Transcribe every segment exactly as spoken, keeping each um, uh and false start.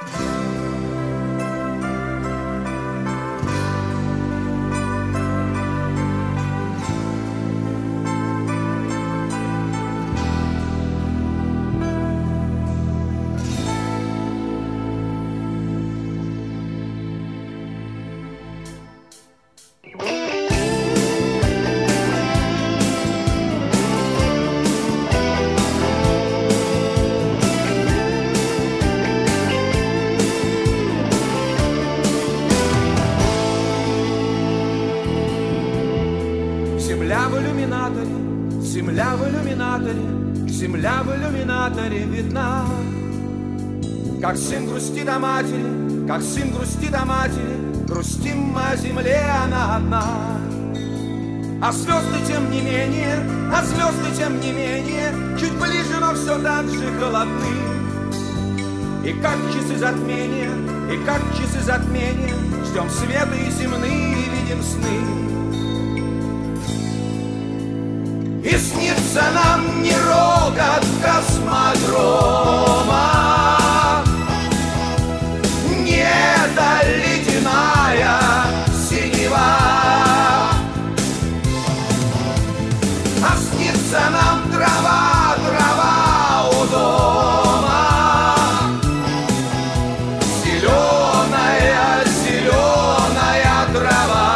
Земля в иллюминаторе, земля в иллюминаторе, земля в иллюминаторе видна. Как сын грустит о матери, как сын грустит о матери, грустим мы о земле, она одна. А звезды тем не менее, а звезды тем не менее, чуть ближе, но все так же холодны. И как часы затмения, и как часы затмения, ждем света и земные, и видим сны. И снится нам не рокот космодрома, не эта ледяная синева, а снится нам трава, трава у дома, зеленая, зеленая трава.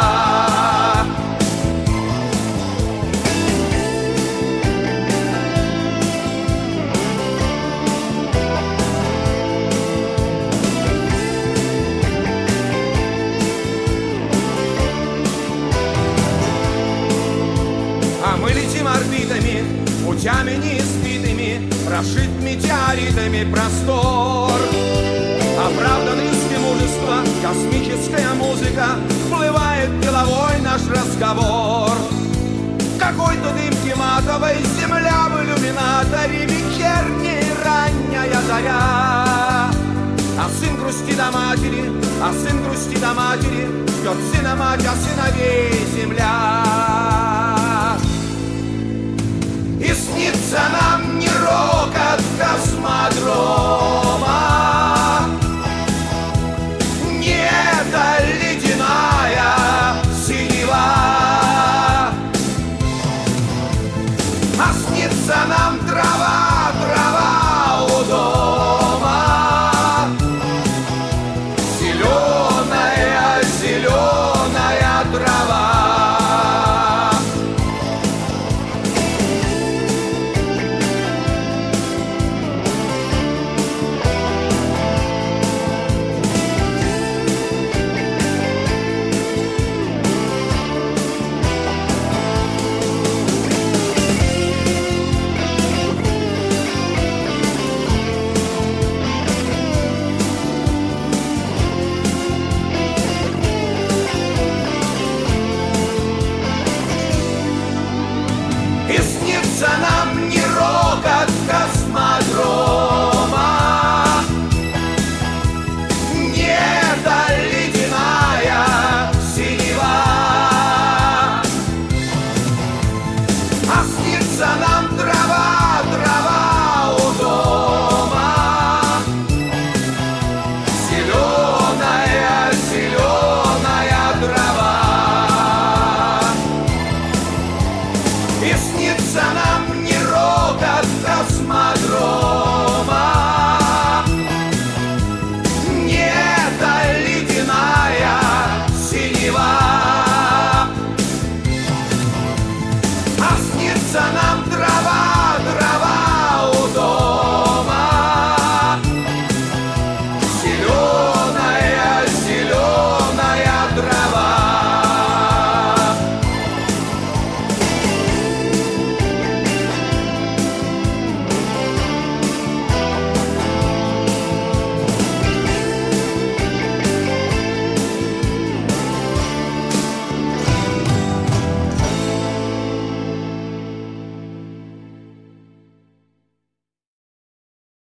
Мы летим орбитами, путями неизвитыми, прошит метеоритами простор. Оправдан риски мужества, космическая музыка, всплывает деловой наш разговор. Какой-то дымки матовой, земля в иллюминаторе, вечерняя ранняя заря. А сын грустит о матери, а сын грустит о матери, ждет сына мать, а сыновей земля. И снится нам не рокот космодром,